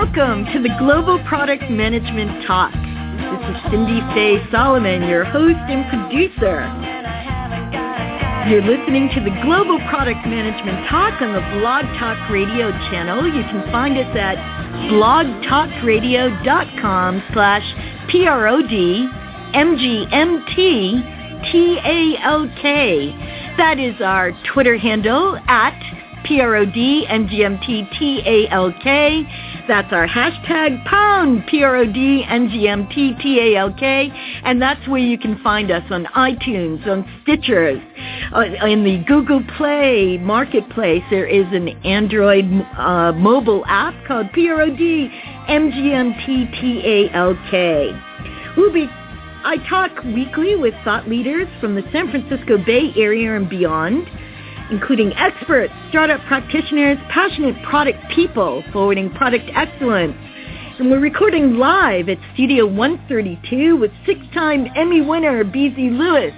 Welcome to the Global Product Management Talk. This is Cindy Faye Solomon, your host and producer. You're listening to the Global Product Management Talk on the Blog Talk Radio channel. You can find us at blogtalkradio.com/PRODMGMTTALK. That is our Twitter handle at PRODMGMTTALK. That's our hashtag pound PRODMGMTTALK. And that's where you can find us on iTunes, on Stitchers, in the Google Play Marketplace. There is an Android mobile app called PRODMGMTTALK. I talk weekly with thought leaders from the San Francisco Bay Area and beyond, including experts, startup practitioners, passionate product people forwarding product excellence. And we're recording live at Studio 132 with six-time Emmy winner BZ Lewis.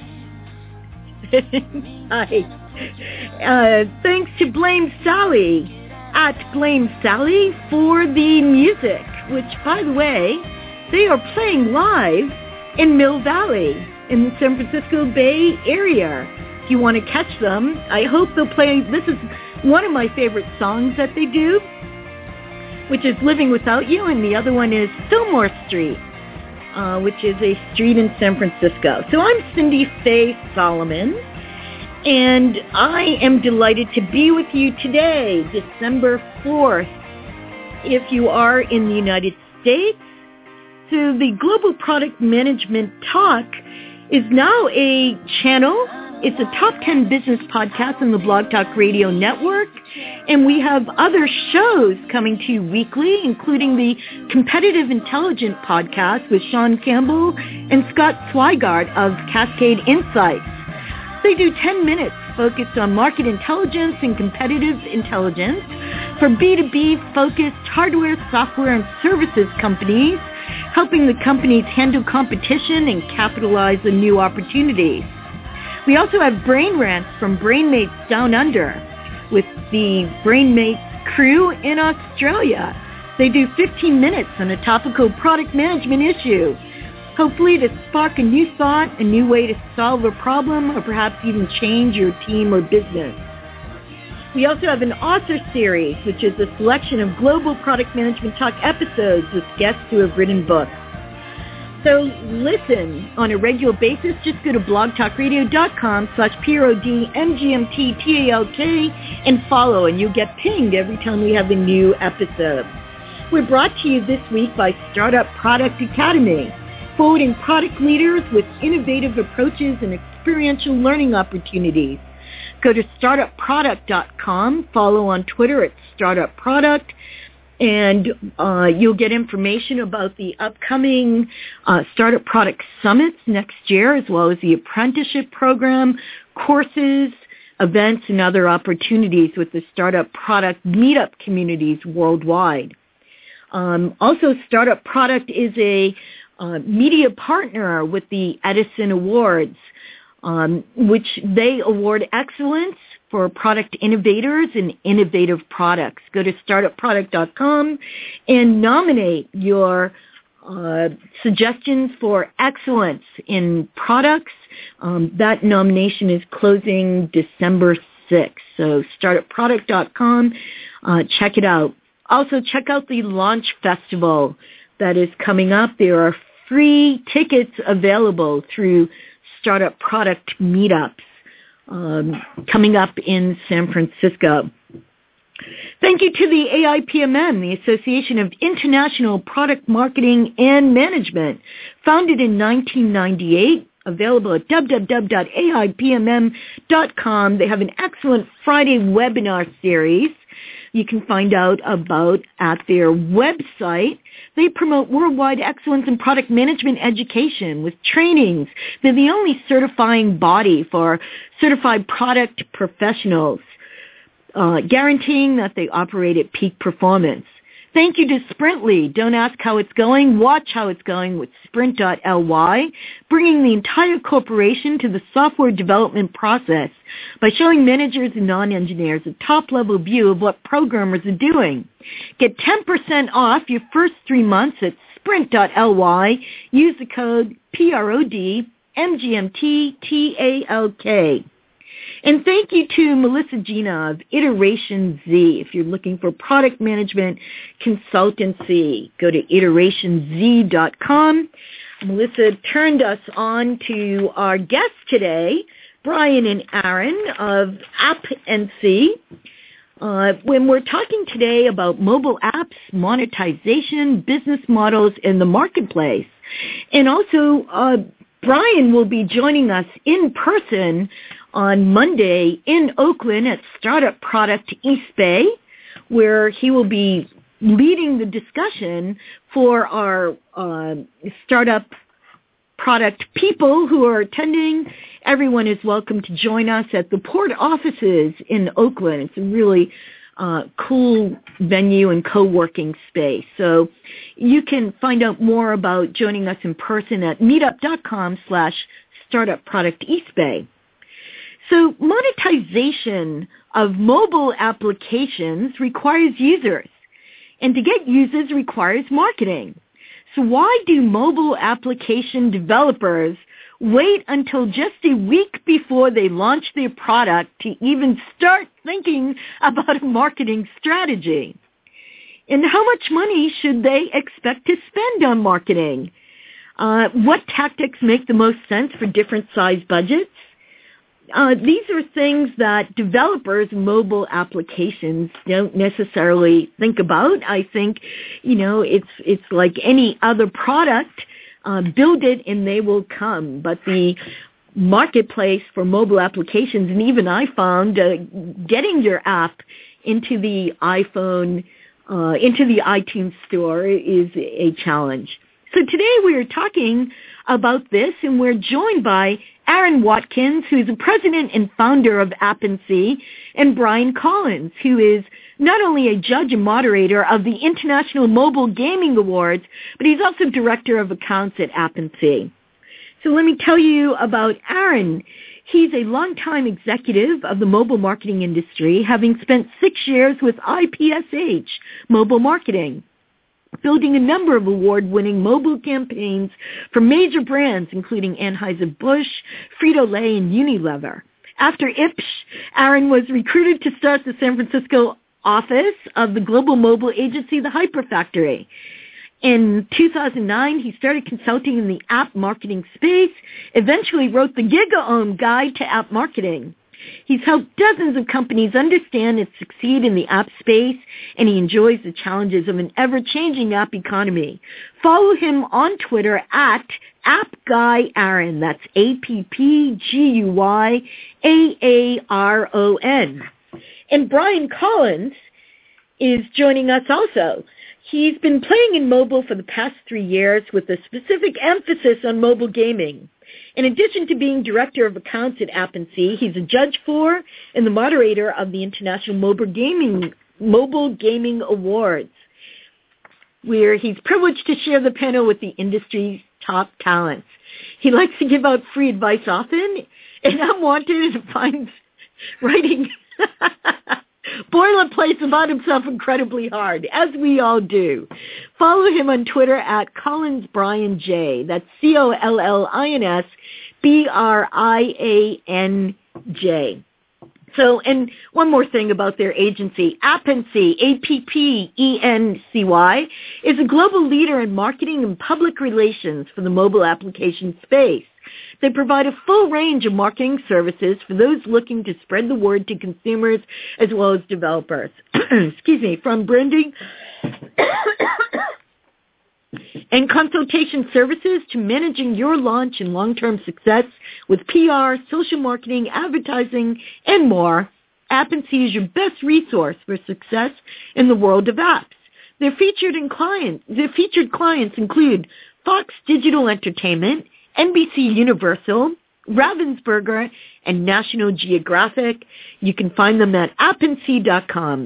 Hi. Thanks to Blame Sally at Blame Sally for the music, which, by the way, they are playing live in Mill Valley in the San Francisco Bay Area. If you want to catch them, I hope they'll play. This is one of my favorite songs that they do, which is Living Without You, and the other one is Fillmore Street, which is a street in San Francisco. So I'm Cindy Faye Solomon, and I am delighted to be with you today, December 4th, if you are in the United States. So the Global Product Management Talk is now a channel. It's a top 10 business podcast on the Blog Talk Radio Network, and we have other shows coming to you weekly, including the Competitive Intelligence podcast with Sean Campbell and Scott Swigart of Cascade Insights. They do 10 minutes focused on market intelligence and competitive intelligence for B2B focused hardware, software, and services companies, helping the companies handle competition and capitalize on new opportunities. We also have Brain Rants from Brainmates Down Under with the Brainmates crew in Australia. They do 15 minutes on a topical product management issue, hopefully to spark a new thought, a new way to solve a problem, or perhaps even change your team or business. We also have an author series, which is a selection of Global Product Management Talk episodes with guests who have written books. So listen on a regular basis. Just go to blogtalkradio.com/PRODMGMTTALK and follow, and you'll get pinged every time we have a new episode. We're brought to you this week by Startup Product Academy, forwarding product leaders with innovative approaches and experiential learning opportunities. Go to startupproduct.com, follow on Twitter at startupproduct, and you'll get information about the upcoming Startup Product Summits next year, as well as the apprenticeship program, courses, events, and other opportunities with the Startup Product meetup communities worldwide. Also, Startup Product is a media partner with the Edison Awards, which they award excellence for product innovators and innovative products. Go to startupproduct.com and nominate your suggestions for excellence in products. That nomination is closing December 6th. So startupproduct.com, check it out. Also, check out the Launch Festival that is coming up. There are free tickets available through Startup Product meetups coming up in San Francisco. Thank you to the AIPMN, the Association of International Product Marketing and Management, founded in 1998, available at www.aipmm.com. They have an excellent Friday webinar series you can find out about at their website. They promote worldwide excellence in product management education with trainings. They're the only certifying body for certified product professionals, guaranteeing that they operate at peak performance. Thank you to Sprintly. Don't ask how it's going. Watch how it's going with Sprint.ly, bringing the entire corporation to the software development process by showing managers and non-engineers a top-level view of what programmers are doing. Get 10% off your first 3 months at Sprint.ly. Use the code PRODMGMTTALK. And thank you to Melissa Gina of Iteration Z. If you're looking for product management consultancy, go to iterationz.com. Melissa turned us on to our guests today, Brian and Aaron of AppNC. When we're talking today about mobile apps, monetization, business models in the marketplace. And also, Brian will be joining us in person on Monday in Oakland at Startup Product East Bay, where he will be leading the discussion for our startup product people who are attending. Everyone is welcome to join us at the port offices in Oakland. It's a really cool venue and co-working space. So you can find out more about joining us in person at meetup.com/Startup Product East Bay. So monetization of mobile applications requires users, and to get users requires marketing. So why do mobile application developers wait until just a week before they launch their product to even start thinking about a marketing strategy? And how much money should they expect to spend on marketing? What tactics make the most sense for different size budgets? These are things that developers of mobile applications don't necessarily think about. I think, it's like any other product. Build it and they will come. But the marketplace for mobile applications, and even I found getting your app into the iPhone, into the iTunes store is a challenge. So today we are talking about this, and we're joined by Aaron Watkins, who is the president and founder of AppNC, and Brian Collins, who is not only a judge and moderator of the International Mobile Gaming Awards, but he's also director of accounts at AppNC. So let me tell you about Aaron. He's a longtime executive of the mobile marketing industry, having spent 6 years with IPSH Mobile Marketing, building a number of award-winning mobile campaigns for major brands, including Anheuser-Busch, Frito-Lay, and Unilever. After Ipsh, Aaron was recruited to start the San Francisco office of the global mobile agency, The Hyper Factory. In 2009, he started consulting in the app marketing space, eventually wrote the GigaOM Guide to App Marketing. He's helped dozens of companies understand and succeed in the app space, and he enjoys the challenges of an ever-changing app economy. Follow him on Twitter at AppGuyAaron. That's AppGuyAaron. And Brian Collins is joining us also. He's been playing in mobile for the past 3 years with a specific emphasis on mobile gaming. In addition to being director of accounts at AppNC, he's a judge for and the moderator of the International Mobile Gaming Awards, where he's privileged to share the panel with the industry's top talents. He likes to give out free advice often, and unwanted and finds writing boilerplates about himself incredibly hard, as we all do. Follow him on Twitter at CollinsBrianJ. That's CollinsBrianJ. So, and one more thing about their agency, AppNC, AppEncy, is a global leader in marketing and public relations for the mobile application space. They provide a full range of marketing services for those looking to spread the word to consumers as well as developers. Excuse me, from branding and consultation services to managing your launch and long-term success with PR, social marketing, advertising, and more. AppNC is your best resource for success in the world of apps. Their featured clients include Fox Digital Entertainment, NBC Universal, Ravensburger, and National Geographic. You can find them at appency.com,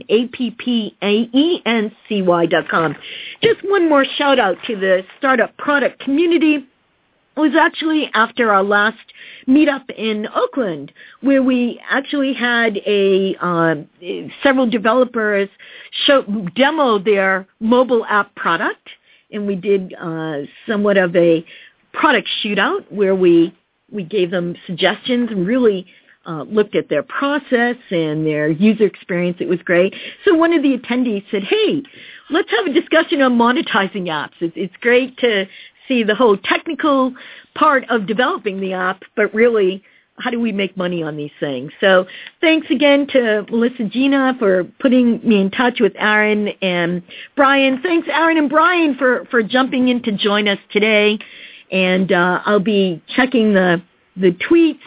APPAENCY.com. Just one more shout out to the startup product community. It was actually after our last meetup in Oakland, where we actually had several developers demo their mobile app product, and we did somewhat of a product shootout where we gave them suggestions and really looked at their process and their user experience. It was great. So one of the attendees said, hey, let's have a discussion on monetizing apps. It's great to see the whole technical part of developing the app, but really, how do we make money on these things? So thanks again to Melissa Gina for putting me in touch with Aaron and Brian. Thanks, Aaron and Brian, for jumping in to join us today. And I'll be checking the tweets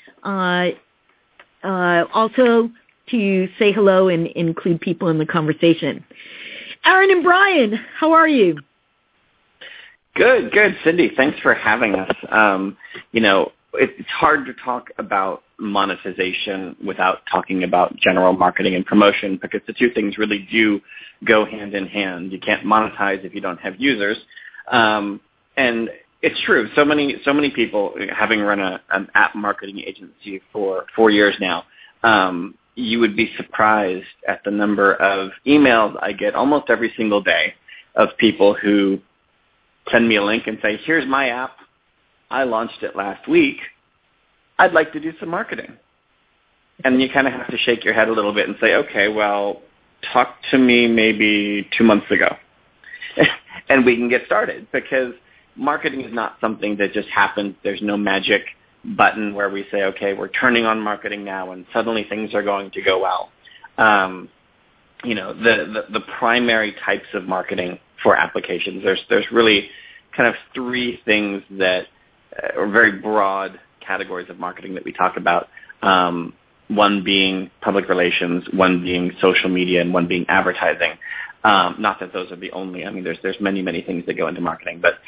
also to say hello and include people in the conversation. Aaron and Brian, how are you? Good, Cindy. Thanks for having us. It's hard to talk about monetization without talking about general marketing and promotion, because the two things really do go hand in hand. You can't monetize if you don't have users. And it's true. So many people, having run an app marketing agency for 4 years now, you would be surprised at the number of emails I get almost every single day of people who send me a link and say, here's my app. I launched it last week. I'd like to do some marketing. And you kind of have to shake your head a little bit and say, okay, well, talk to me maybe 2 months ago. And we can get started, because marketing is not something that just happens. There's no magic button where we say, okay, we're turning on marketing now and suddenly things are going to go well. The primary types of marketing for applications, there's really kind of three things that are very broad categories of marketing that we talk about. One being public relations, one being social media, and one being advertising. Not that those are the only. I mean, there's many things that go into marketing. But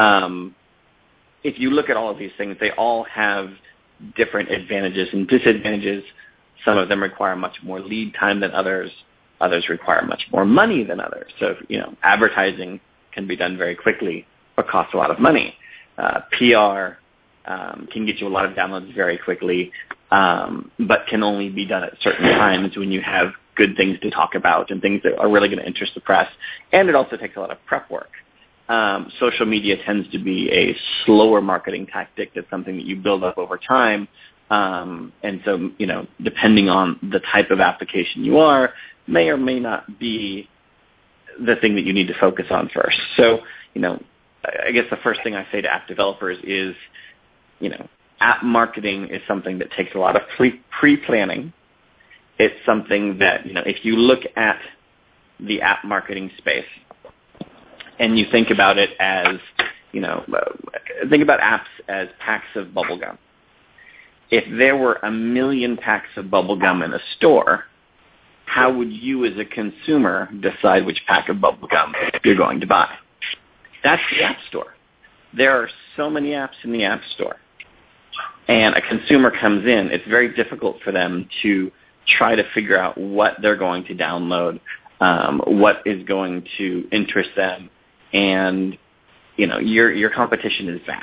if you look at all of these things, they all have different advantages and disadvantages. Some of them require much more lead time than others. Others require much more money than others. So, advertising can be done very quickly but costs a lot of money. PR can get you a lot of downloads very quickly, but can only be done at certain times when you have good things to talk about and things that are really going to interest the press. And it also takes a lot of prep work. Social media tends to be a slower marketing tactic. That's something that you build up over time. And so, depending on the type of application you are, may or may not be the thing that you need to focus on first. So, I guess the first thing I say to app developers is, app marketing is something that takes a lot of pre-planning. It's something that, if you look at the app marketing space and you think about it as, think about apps as packs of bubble gum. If there were 1 million packs of bubble gum in a store, how would you as a consumer decide which pack of bubble gum you're going to buy? That's the App Store. There are so many apps in the App Store. And a consumer comes in, it's very difficult for them to try to figure out what they're going to download, what is going to interest them, and, your competition is vast.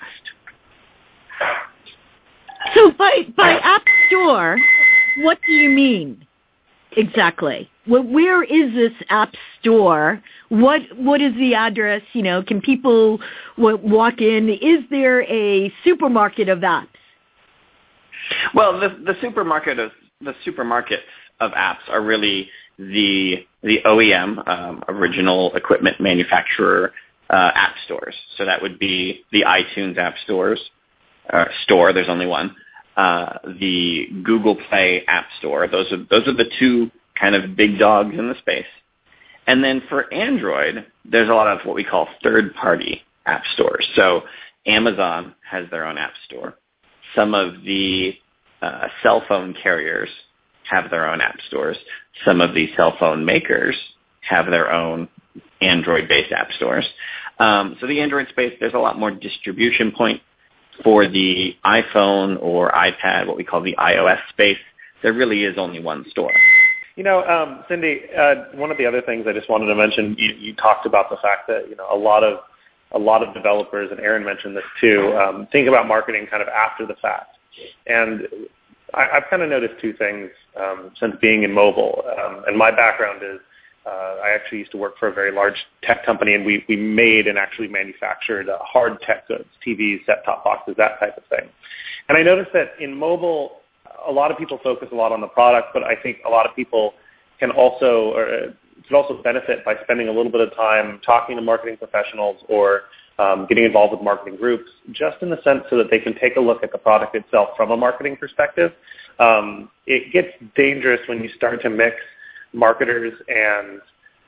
So by App Store, what do you mean exactly? Where is this App Store? What is the address? Can people walk in? Is there a supermarket of apps? Well, the supermarkets of apps are really the OEM, original equipment manufacturer app stores. So that would be the iTunes app store. There's only one. The Google Play App Store. Those are the two kind of big dogs in the space. And then for Android, there's a lot of what we call third-party app stores. So Amazon has their own app store. Some of the cell phone carriers have their own app stores. Some of the cell phone makers have their own Android-based app stores. So the Android space, there's a lot more distribution point. for the iPhone or iPad, what we call the iOS space, there really is only one store. Cindy, one of the other things I just wanted to mention, you talked about the fact that a lot of developers, and Aaron mentioned this too, think about marketing kind of after the fact. And I've kind of noticed two things since being in mobile. And my background is I actually used to work for a very large tech company, and we made and actually manufactured hard tech goods, TVs, set-top boxes, that type of thing. And I noticed that in mobile, a lot of people focus a lot on the product, but I think a lot of people can also benefit by spending a little bit of time talking to marketing professionals or getting involved with marketing groups, just in the sense so that they can take a look at the product itself from a marketing perspective. It gets dangerous when you start to mix marketers and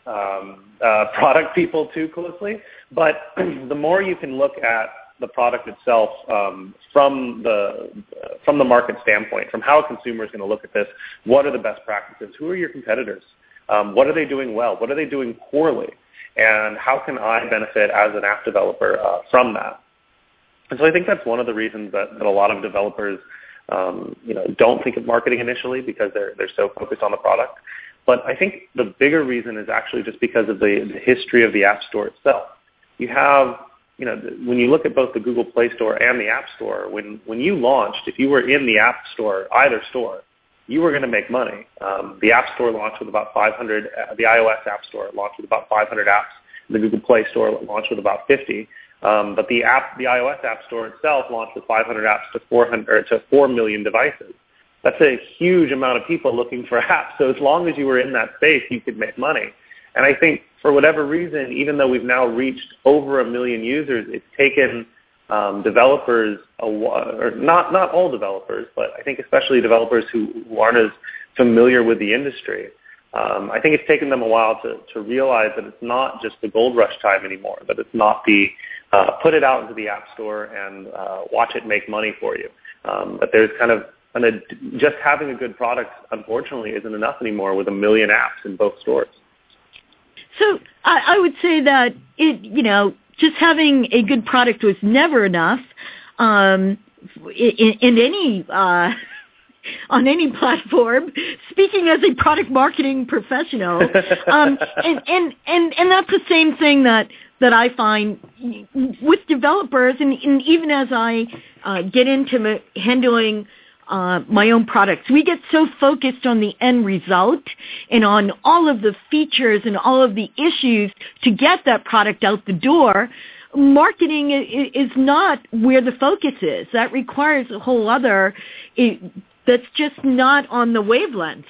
product people too closely. But the more you can look at the product itself from the market standpoint, from how a consumer is going to look at this, what are the best practices? Who are your competitors? What are they doing well? What are they doing poorly? And how can I benefit as an app developer from that? And so I think that's one of the reasons that a lot of developers don't think of marketing initially, because they're so focused on the product. But I think the bigger reason is actually just because of the history of the App Store itself. You have, when you look at both the Google Play Store and the App Store, when you launched, if you were in the App Store, either store, you were going to make money. The App Store launched with about 500. The iOS App Store launched with about 500 apps. The Google Play Store launched with about 50. But the iOS App Store itself launched with 500 apps to 4 million devices. That's a huge amount of people looking for apps. So as long as you were in that space, you could make money. And I think for whatever reason, even though we've now reached over 1 million users, it's taken developers, or not all developers, but I think especially developers who aren't as familiar with the industry. I think it's taken them a while to realize that it's not just the gold rush time anymore, that it's not the put it out into the App Store and watch it make money for you. But there's kind of just having a good product, unfortunately, isn't enough anymore with 1 million apps in both stores. So I would say that just having a good product was never enough on any platform. Speaking as a product marketing professional, and that's the same thing that I find with developers, and even as I get into handling my own products, we get so focused on the end result and on all of the features and all of the issues to get that product out the door. Marketing is not where the focus is. That requires a whole other, that's just not on the wavelength.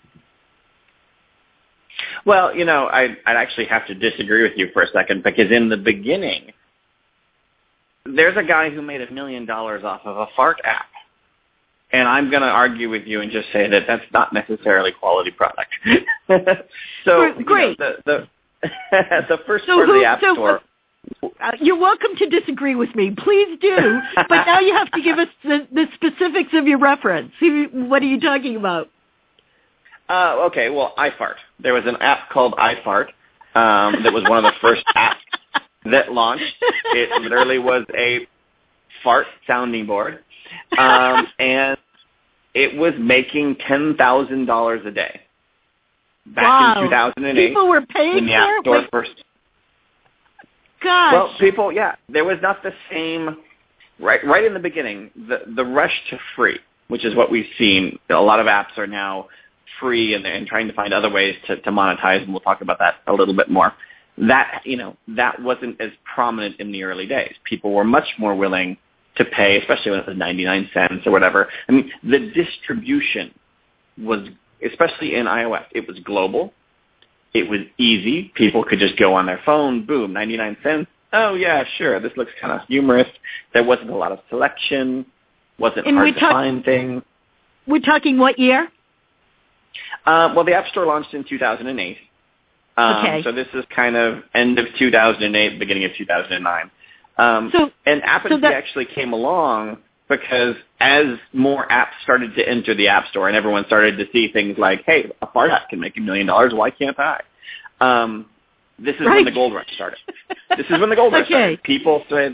Well, I'd actually have to disagree with you for a second, because in the beginning, there's a guy who made $1 million off of a fart app. And I'm going to argue with you and just say that that's not necessarily quality product. So great. The first part of the App Store. You're welcome to disagree with me. Please do. But now you have to give us the specifics of your reference. What are you talking about? Okay, well, iFart. There was an app called iFart that was one of the first apps that launched. It literally was a fart sounding board. And it was making $10,000 a day back in 2008. People were paying when the App Store first. Gosh. Well, people, there was not the same. Right in the beginning, the rush to free, which is what we've seen. A lot of apps are now free and trying to find other ways to monetize, and we'll talk about that a little bit more. That wasn't as prominent in the early days. People were much more willing to pay, especially when it was 99 cents or whatever. I mean, the distribution was, especially in iOS, it was global. It was easy. People could just go on their phone, boom, 99 cents. Oh, yeah, sure, this looks kind of humorous. There wasn't a lot of selection. Wasn't hard to find things. We're talking what year? Well, the App Store launched in 2008. Okay. So this is kind of end of 2008, beginning of 2009. And Apathy actually came along because as more apps started to enter the App Store and everyone started to see things like, hey, a fart app can make $1 million, why can't I? This is when the gold rush started. This is when the gold rush started. People said,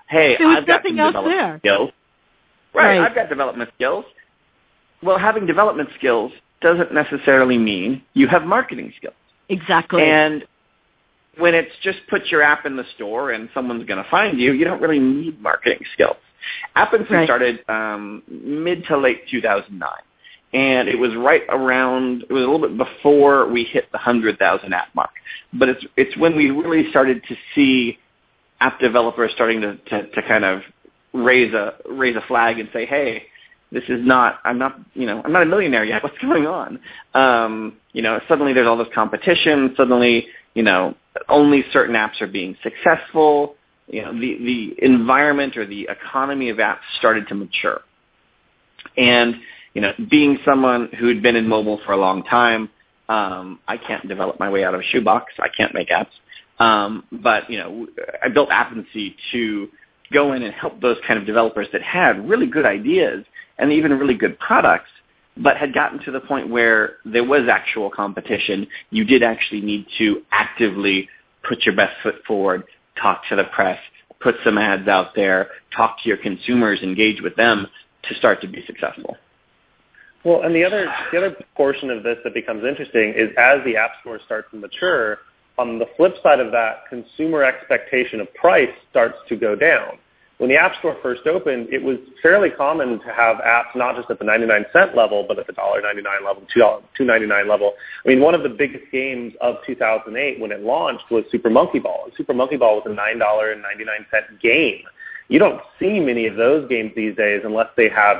hey, I've got some else development there. skills. Right, I've got development skills. Well, having development skills doesn't necessarily mean you have marketing skills. Exactly. And when it's just put your app in the store and someone's going to find you, you don't really need marketing skills. Appency started mid to late 2009. And it was right around, it was a little bit before we hit the 100,000 app mark. But it's when we really started to see app developers starting to kind of raise a flag and say, hey, this is not, I'm not a millionaire yet. What's going on? Suddenly there's all this competition. Suddenly, only certain apps are being successful. The environment or the economy of apps started to mature. And, being someone who'd been in mobile for a long time, I can't develop my way out of a shoebox. I can't make apps. But I built Appency to go in and help those kind of developers that had really good ideas and even really good products, but had gotten to the point where there was actual competition. You did actually need to actively put your best foot forward, talk to the press, put some ads out there, talk to your consumers, engage with them to start to be successful. Well, and the other portion of this that becomes interesting is as the App Store starts to mature, on the flip side of that, consumer expectation of price starts to go down. When the App Store first opened, it was fairly common to have apps not just at the 99-cent level, but at the $1.99 level, $2.99 level. I mean, one of the biggest games of 2008 when it launched was Super Monkey Ball. And Super Monkey Ball was a $9.99 game. You don't see many of those games these days unless they have,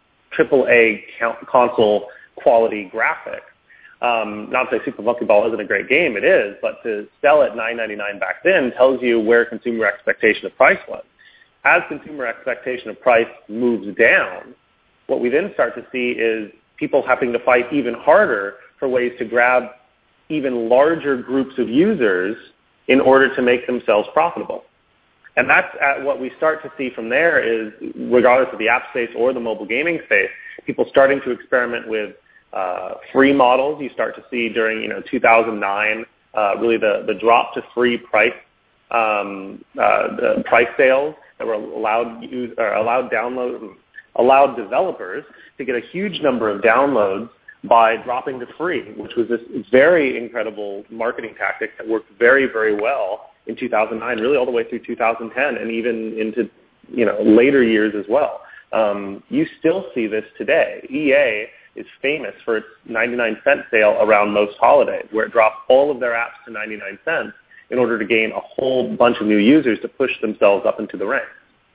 AAA console quality graphics. Not to say Super Monkey Ball isn't a great game, it is, but to sell at $9.99 back then tells you where consumer expectation of price was. As consumer expectation of price moves down, what we then start to see is people having to fight even harder for ways to grab even larger groups of users in order to make themselves profitable. And that's what we start to see from there is, regardless of the app space or the mobile gaming space, people starting to experiment with free models. You start to see during 2009 really the drop to free price the price sales that were allowed developers to get a huge number of downloads by dropping to free, which was this very incredible marketing tactic that worked very, very well in 2009, really all the way through 2010 and even into later years as well. You still see this today. EA is famous for its 99-cent sale around most holidays, where it drops all of their apps to 99 cents in order to gain a whole bunch of new users to push themselves up into the ranks.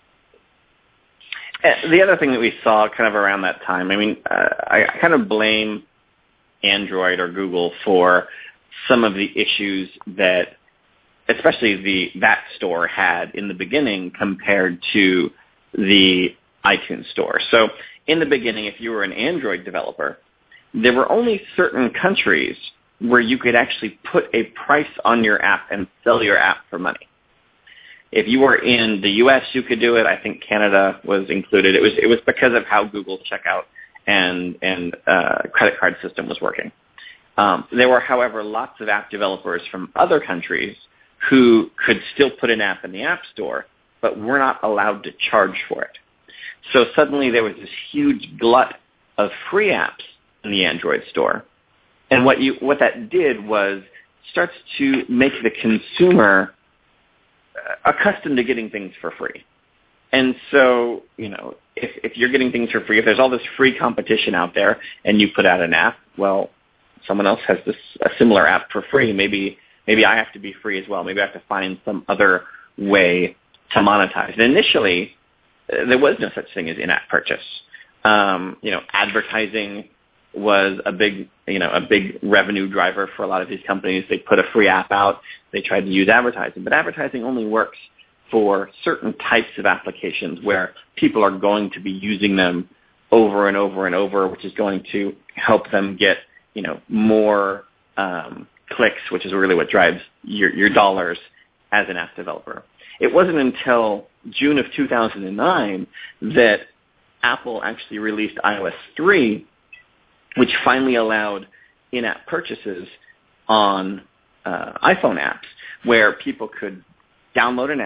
The other thing that we saw kind of around that time, I kind of blame Android or Google for some of the issues that especially that store had in the beginning compared to the iTunes store. So in the beginning, if you were an Android developer, there were only certain countries where you could actually put a price on your app and sell your app for money. If you were in the U.S., you could do it. I think Canada was included. It was because of how Google's checkout and credit card system was working. There were, however, lots of app developers from other countries who could still put an app in the App Store, but were not allowed to charge for it. So suddenly there was this huge glut of free apps in the Android store. And what that did was starts to make the consumer accustomed to getting things for free. And so, if you're getting things for free, if there's all this free competition out there and you put out an app, well, someone else has a similar app for free. Maybe I have to be free as well. Maybe I have to find some other way to monetize. And initially, there was no such thing as in-app purchase. Advertising was a big revenue driver for a lot of these companies. They put a free app out. They tried to use advertising, but advertising only works for certain types of applications where people are going to be using them over and over and over, which is going to help them get more clicks, which is really what drives your dollars as an app developer. It wasn't until June of 2009 that Apple actually released iOS 3, which finally allowed in-app purchases on iPhone apps, where people could download an app,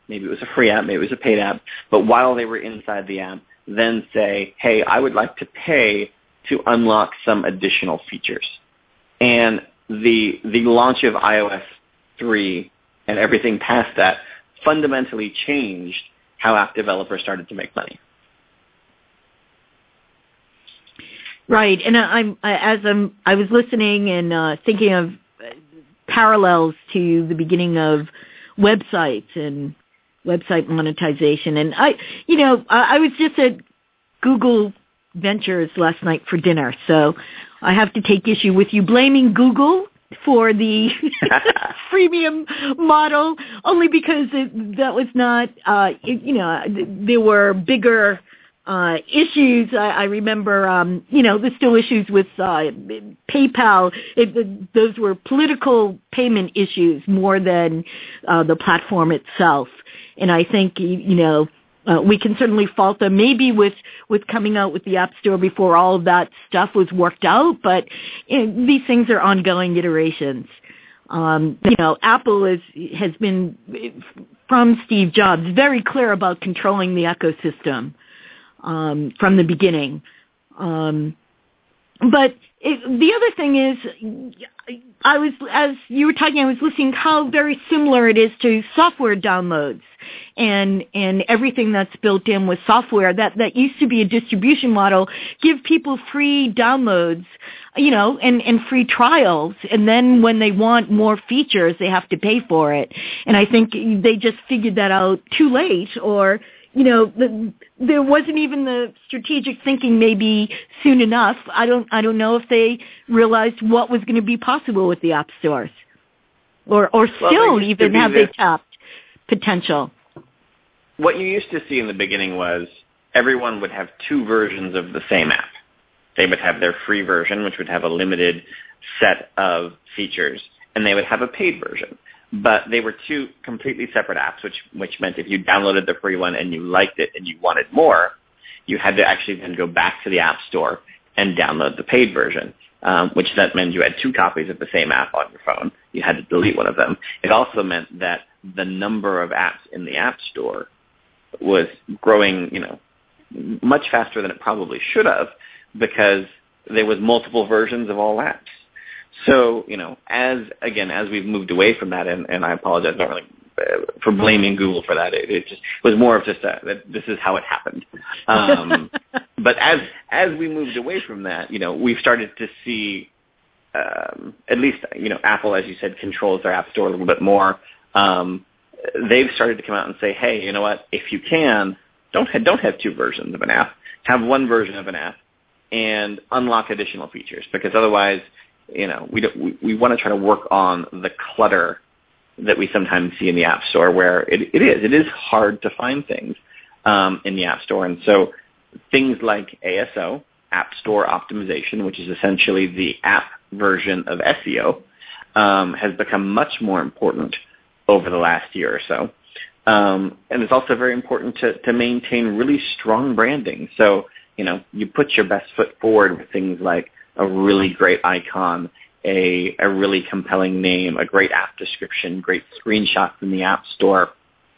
maybe it was a free app, maybe it was a paid app, but while they were inside the app, then say, hey, I would like to pay to unlock some additional features. And the launch of iOS 3 and everything past that fundamentally changed how app developers started to make money. Right, and I was listening and thinking of parallels to the beginning of websites and website monetization, and I was just at Google Ventures last night for dinner, so I have to take issue with you blaming Google for the freemium model, only because that was not, there were bigger issues. I remember, there's still issues with PayPal. Those were political payment issues more than the platform itself. And I think, we can certainly fault them maybe with coming out with the App Store before all of that stuff was worked out, but these things are ongoing iterations. Apple has been, from Steve Jobs, very clear about controlling the ecosystem from the beginning. But the other thing is, as you were talking, I was listening how very similar it is to software downloads and everything that's built in with software. That used to be a distribution model, give people free downloads, and free trials. And then when they want more features, they have to pay for it. And I think they just figured that out too late, or there wasn't even the strategic thinking maybe soon enough. I don't know if they realized what was going to be possible with the app stores, or still even have they tapped potential. What you used to see in the beginning was everyone would have two versions of the same app. They would have their free version, which would have a limited set of features, and they would have a paid version. But they were two completely separate apps, which meant if you downloaded the free one and you liked it and you wanted more, you had to actually then go back to the App Store and download the paid version, which that meant you had two copies of the same app on your phone. You had to delete one of them. It also meant that the number of apps in the App Store was growing, much faster than it probably should have, because there was multiple versions of all apps. So, as we've moved away from that, and I apologize not really for blaming Google for that, it was more of just that this is how it happened. But as we moved away from that, we've started to see, at least, Apple, as you said, controls their App Store a little bit more. They've started to come out and say, hey, you know what, if you can, don't have two versions of an app. Have one version of an app and unlock additional features, because otherwise, we want to try to work on the clutter that we sometimes see in the App Store, where it is hard to find things in the App Store. And so things like ASO, App Store Optimization, which is essentially the app version of SEO, has become much more important over the last year or so. And it's also very important to maintain really strong branding. So, you put your best foot forward with things like a really great icon, a really compelling name, a great app description, great screenshots in the App Store.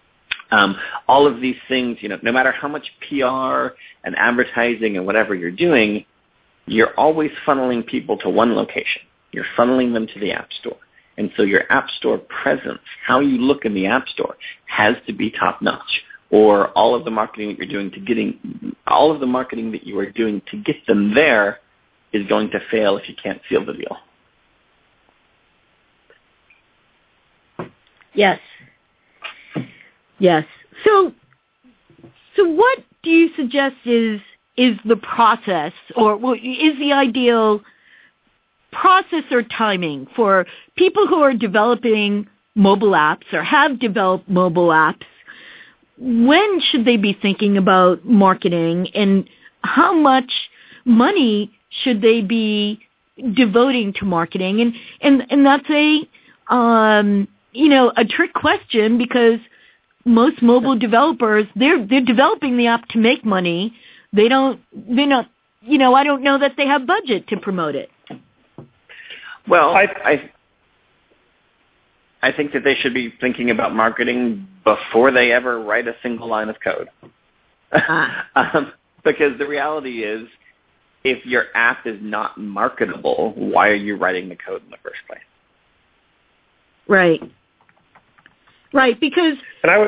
All of these things, no matter how much PR and advertising and whatever you're doing, you're always funneling people to one location. You're funneling them to the App Store. And so your App Store presence, how you look in the App Store, has to be top-notch. Or all of the marketing that you're doing to get them there is going to fail if you can't seal the deal. Yes. So what do you suggest is the process, or is the ideal process or timing for people who are developing mobile apps or have developed mobile apps? When should they be thinking about marketing, and how much money should they be devoting to marketing? And that's a trick question, because most mobile developers, they're developing the app to make money. They're not, I don't know that they have budget to promote it. Well, I think that they should be thinking about marketing before they ever write a single line of code. Because the reality is, if your app is not marketable, why are you writing the code in the first place? Right, because... And I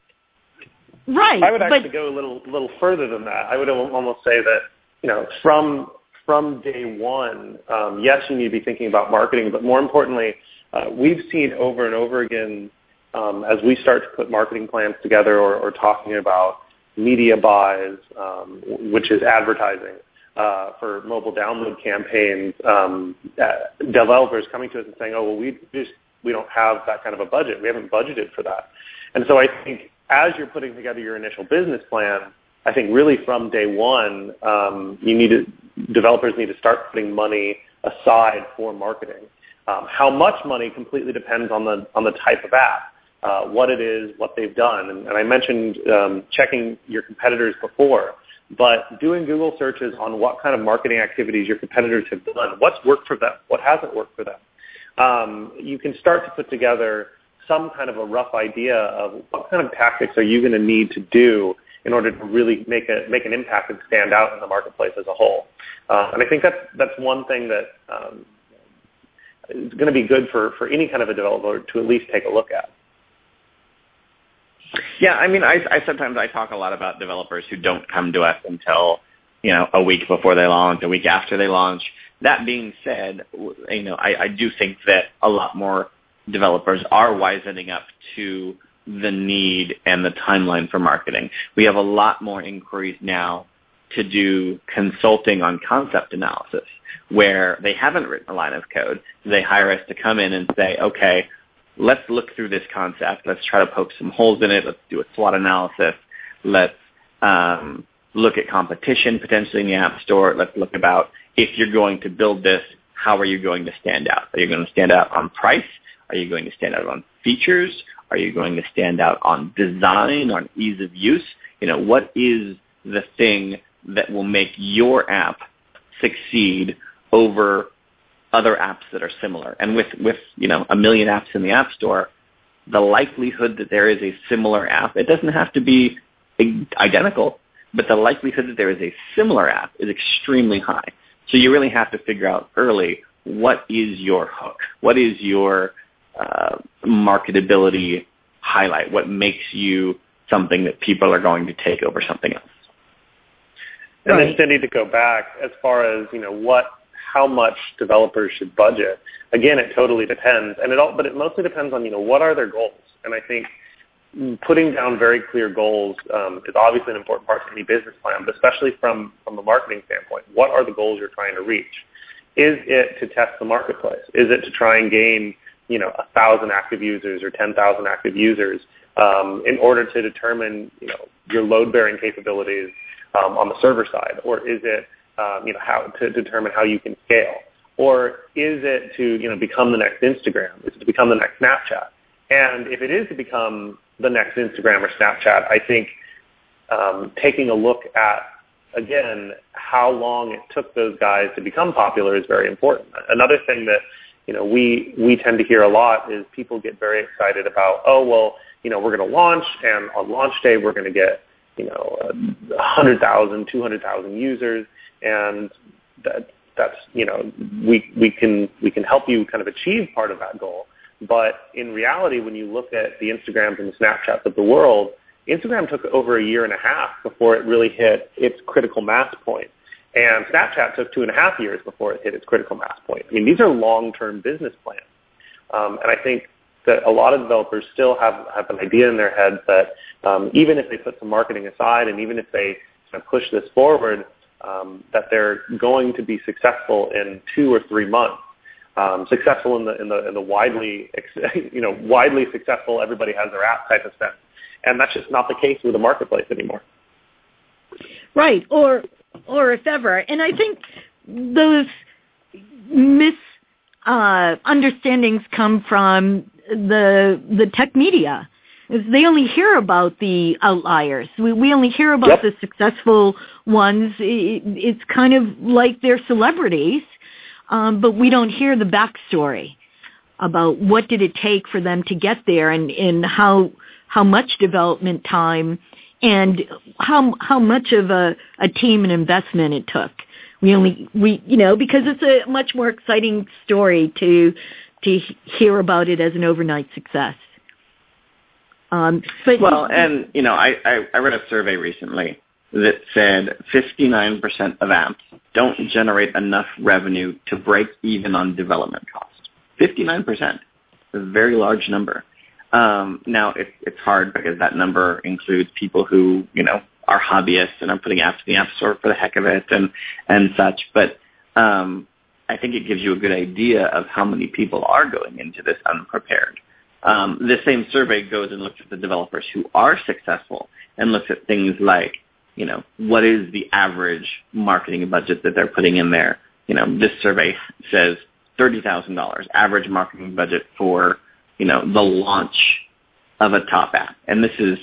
would actually go a little further than that. I would almost say that, from day one, yes, you need to be thinking about marketing, but more importantly, we've seen over and over again, as we start to put marketing plans together or talking about media buys, which is advertising for mobile download campaigns, developers coming to us and saying, oh, well, we don't have that kind of a budget. We haven't budgeted for that. And so I think as you're putting together your initial business plan, I think really from day one, developers need to start putting money aside for marketing. How much money completely depends on the type of app, what it is, what they've done. And I mentioned checking your competitors before, but doing Google searches on what kind of marketing activities your competitors have done, what's worked for them, what hasn't worked for them. You can start to put together some kind of a rough idea of what kind of tactics are you going to need to do in order to really make an impact and stand out in the marketplace as a whole. And I think that's one thing that is going to be good for any kind of a developer to at least take a look at. Yeah, I mean, I sometimes talk a lot about developers who don't come to us until, a week before they launch, a week after they launch. That being said, I do think that a lot more developers are wisening up to the need and the timeline for marketing. We have a lot more inquiries now to do consulting on concept analysis, where they haven't written a line of code. They hire us to come in and say, okay, let's look through this concept. Let's try to poke some holes in it. Let's do a SWOT analysis. Let's look at competition potentially in the App Store. Let's look about, if you're going to build this, how are you going to stand out? Are you going to stand out on price? Are you going to stand out on features? Are you going to stand out on design, on ease of use? What is the thing that will make your app succeed over other apps that are similar? And with 1 million apps in the App Store, the likelihood that there is a similar app, it doesn't have to be identical, but the likelihood that there is a similar app is extremely high. So you really have to figure out early, what is your hook? What is your marketability highlight? What makes you something that people are going to take over something else? And then, Cindy, to go back, as far as how much developers should budget, again, it totally depends, but it mostly depends on what are their goals. And I think putting down very clear goals is obviously an important part of any business plan, but especially from a marketing standpoint. What are the goals you're trying to reach? Is it to test the marketplace? Is it to try and gain 1,000 active users or 10,000 active users in order to determine your load-bearing capabilities on the server side? Or is it how to determine how you can scale? Or is it to become the next Instagram? Is it to become the next Snapchat? And if it is to become the next Instagram or Snapchat, I think taking a look at, again, how long it took those guys to become popular is very important. Another thing that we tend to hear a lot is people get very excited about, we're going to launch, and on launch day we're going to get 100,000, 200,000 users, and that's we can help you kind of achieve part of that goal. But in reality, when you look at the Instagrams and the Snapchats of the world, Instagram took over 1.5 years before it really hit its critical mass point. And Snapchat took 2.5 years before it hit its critical mass point. I mean, these are long-term business plans. And I think that a lot of developers still have an idea in their heads that even if they put some marketing aside and even if they kind of push this forward, that they're going to be successful in 2 or 3 months. Successful in the widely successful, everybody has their app type of sense, and that's just not the case with the marketplace anymore. Right, or if ever. And I think those misunderstandings come from the tech media. They only hear about the outliers. We only hear about the successful ones. It's kind of like they're celebrities. But we don't hear the backstory. about what did it take for them to get there, and how much development time and how much of a team and investment it took. We because it's a much more exciting story to hear about it as an overnight success. I read a survey recently that said 59% of apps don't generate enough revenue to break even on development costs. 59%, a very large number. Now it's hard because that number includes people who are hobbyists and are putting apps in the App Store for the heck of it and such. But I think it gives you a good idea of how many people are going into this unprepared. The same survey goes and looks at the developers who are successful and looks at things like, what is the average marketing budget that they're putting in there? This survey says $30,000 average marketing budget for, the launch of a top app. And this is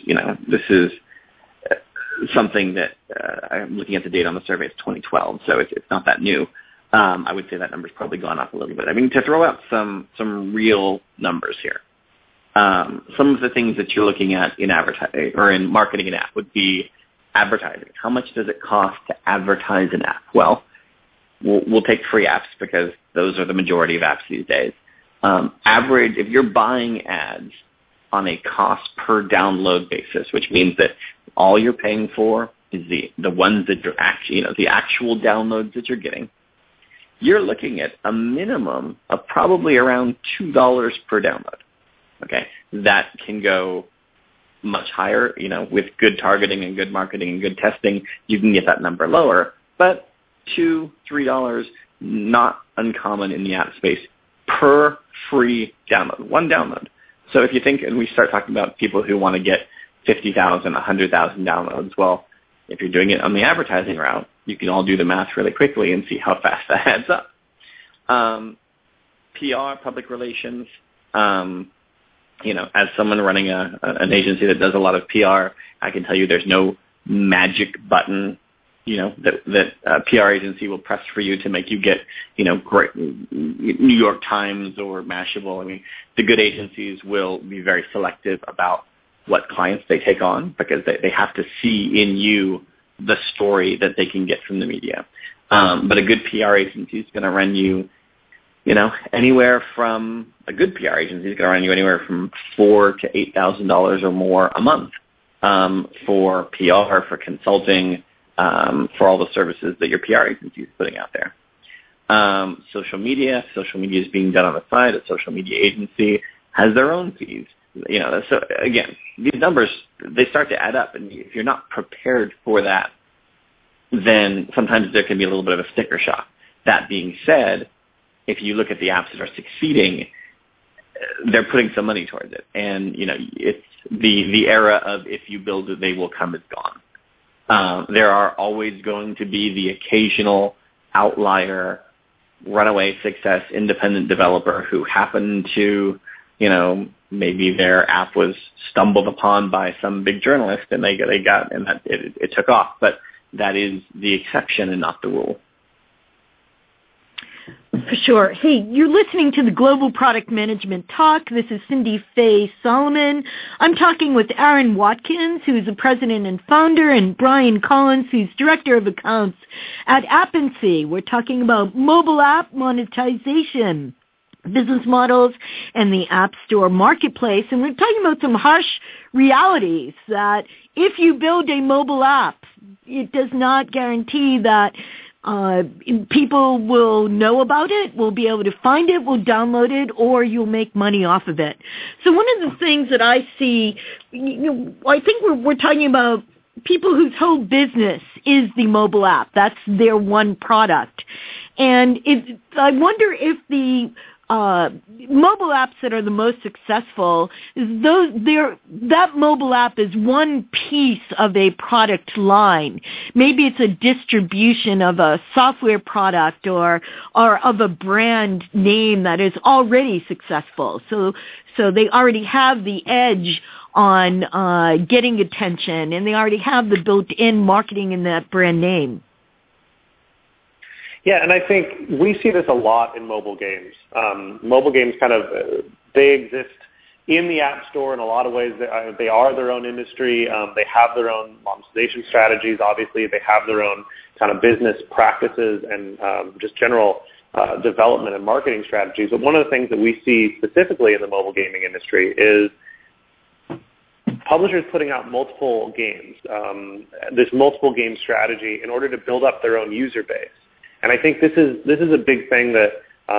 something that I'm looking at the date on the survey. It's 2012, so it's not that new. I would say that number's probably gone up a little bit. I mean, to throw out some real numbers here. Some of the things that you're looking at in advertising or in marketing an app would be advertising. How much does it cost to advertise an app? Well, we'll take free apps because those are the majority of apps these days. Average, if you're buying ads on a cost per download basis, which means that all you're paying for is the ones that you're actually, the actual downloads that you're getting, you're looking at a minimum of probably around $2 per download. Okay, that can go much higher, with good targeting and good marketing and good testing, you can get that number lower, but $2, $3, not uncommon in the app space per free download, one download. So if you think, and we start talking about people who want to get 50,000, 100,000 downloads, well, if you're doing it on the advertising route, you can all do the math really quickly and see how fast that adds up. PR, public relations, as someone running an agency that does a lot of PR, I can tell you there's no magic button, that a PR agency will press for you to make you get, great New York Times or Mashable. I mean, the good agencies will be very selective about what clients they take on because they have to see in you the story that they can get from the media. But a good PR agency is going to run you, anywhere from a good PR agency is going to run you anywhere from $4,000 to $8,000 or more a month for PR, for consulting, for all the services that your PR agency is putting out there. Social media is being done on the side. A social media agency has their own fees. So again, these numbers, they start to add up, and if you're not prepared for that, then sometimes there can be a little bit of a sticker shock. That being said, if you look at the apps that are succeeding, they're putting some money towards it. And, it's the era of if you build it, they will come is gone. There are always going to be the occasional outlier, runaway success, independent developer who happened to, maybe their app was stumbled upon by some big journalist and they got, and that it took off. But that is the exception and not the rule. For sure. Hey, you're listening to the Global Product Management Talk. This is Cindy Fay Solomon. I'm talking with Aaron Watkins, who's the president and founder, and Brian Collins, who's director of accounts at Appency. We're talking about mobile app monetization, business models, and the App Store marketplace. And we're talking about some harsh realities that if you build a mobile app, it does not guarantee that people will know about it, will be able to find it, will download it, or you'll make money off of it. So one of the things that I see, I think we're talking about people whose whole business is the mobile app. That's their one product. And I wonder if the mobile apps that are the most successful, that mobile app is one piece of a product line. Maybe it's a distribution of a software product or of a brand name that is already successful. So they already have the edge on getting attention, and they already have the built-in marketing in that brand name. Yeah, and I think we see this a lot in mobile games. Mobile games they exist in the App Store in a lot of ways. They are their own industry. They have their own monetization strategies, obviously. They have their own kind of business practices and just general development and marketing strategies. But one of the things that we see specifically in the mobile gaming industry is publishers putting out multiple games, this multiple game strategy in order to build up their own user base. And I think this is a big thing that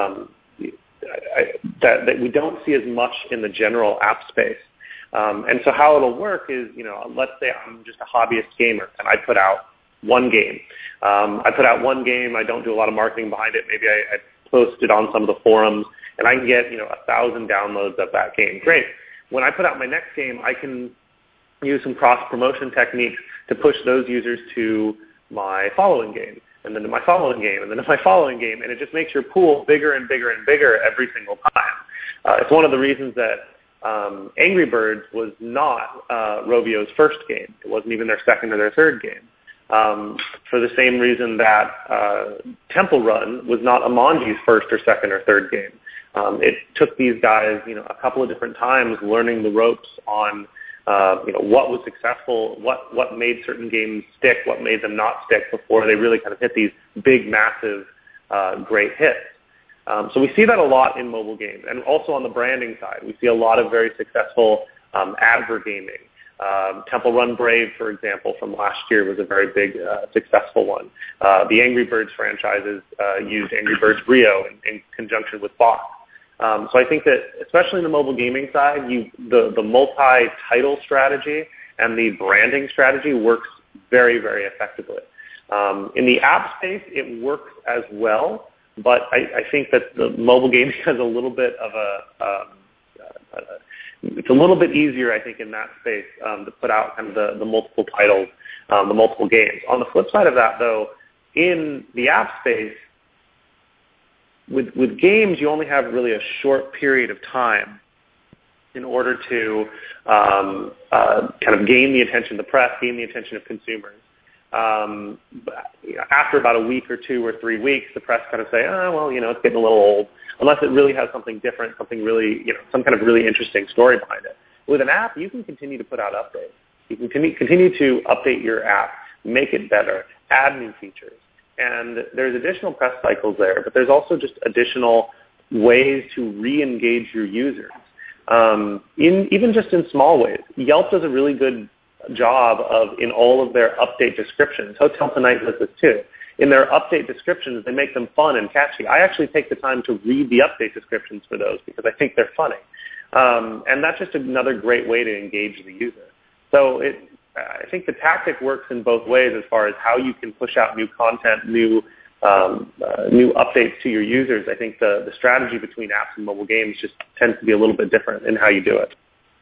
that we don't see as much in the general app space. And so how it'll work is, let's say I'm just a hobbyist gamer and I put out one game. I don't do a lot of marketing behind it. Maybe I post it on some of the forums and I can get 1,000 downloads of that game. Great. When I put out my next game, I can use some cross-promotion techniques to push those users to my following game, and then to my following game, and then to my following game, and it just makes your pool bigger and bigger and bigger every single time. It's one of the reasons that Angry Birds was not Rovio's first game. It wasn't even their second or their third game. For the same reason that Temple Run was not Amanji's first or second or third game. It took these guys, a couple of different times learning the ropes on what was successful, what made certain games stick, what made them not stick before they really kind of hit these big, massive, great hits. So we see that a lot in mobile games. And also on the branding side, we see a lot of very successful advergaming. Temple Run Brave, for example, from last year was a very big, successful one. The Angry Birds franchises used Angry Birds Rio in conjunction with Fox. So I think that, especially in the mobile gaming side, the multi-title strategy and the branding strategy works very, very effectively. In the app space, it works as well, but I think that the mobile gaming has a little bit of it's a little bit easier, I think, in that space to put out kind of the multiple titles, the multiple games. On the flip side of that, though, in the app space, with games, you only have really a short period of time in order to kind of gain the attention of the press, gain the attention of consumers. After about a week or 2 or 3 weeks, the press kind of say, it's getting a little old, unless it really has something different, something really, some kind of really interesting story behind it. With an app, you can continue to put out updates. You can continue to update your app, make it better, add new features. And there's additional press cycles there, but there's also just additional ways to re-engage your users, even just in small ways. Yelp does a really good job in all of their update descriptions. Hotel Tonight does this too. In their update descriptions, they make them fun and catchy. I actually take the time to read the update descriptions for those because I think they're funny. And that's just another great way to engage the user. So I think the tactic works in both ways as far as how you can push out new content, new updates to your users. I think the strategy between apps and mobile games just tends to be a little bit different in how you do it.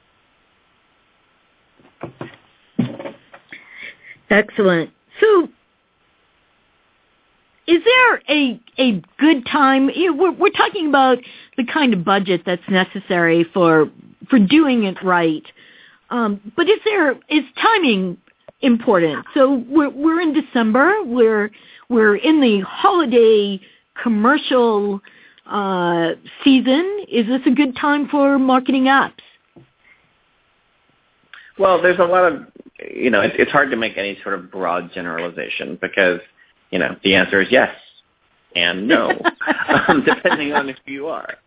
Excellent. So is there a good time? We're talking about the kind of budget that's necessary for doing it right. But is timing important? So we're in December. We're in the holiday commercial season. Is this a good time for marketing apps? Well, there's a lot of, it's hard to make any sort of broad generalization because, the answer is yes and no, depending on who you are.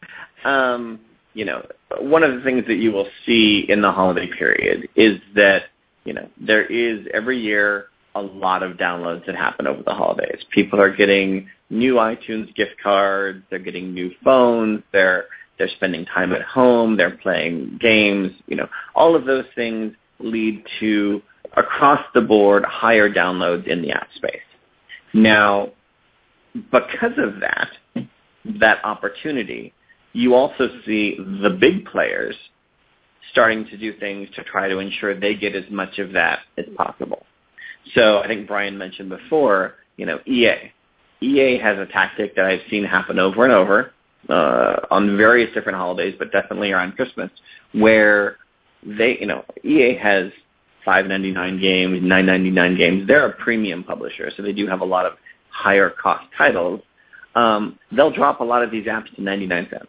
One of the things that you will see in the holiday period is that, there is every year a lot of downloads that happen over the holidays. People are getting new iTunes gift cards. They're getting new phones. They're spending time at home. They're playing games. All of those things lead to, across the board, higher downloads in the app space. Now, because of that opportunity, you also see the big players starting to do things to try to ensure they get as much of that as possible. So I think Brian mentioned before, EA. EA has a tactic that I've seen happen over and over on various different holidays, but definitely around Christmas, where EA has $5.99 games, $9.99 games. They're a premium publisher, so they do have a lot of higher cost titles. they'll drop a lot of these apps to 99 cents.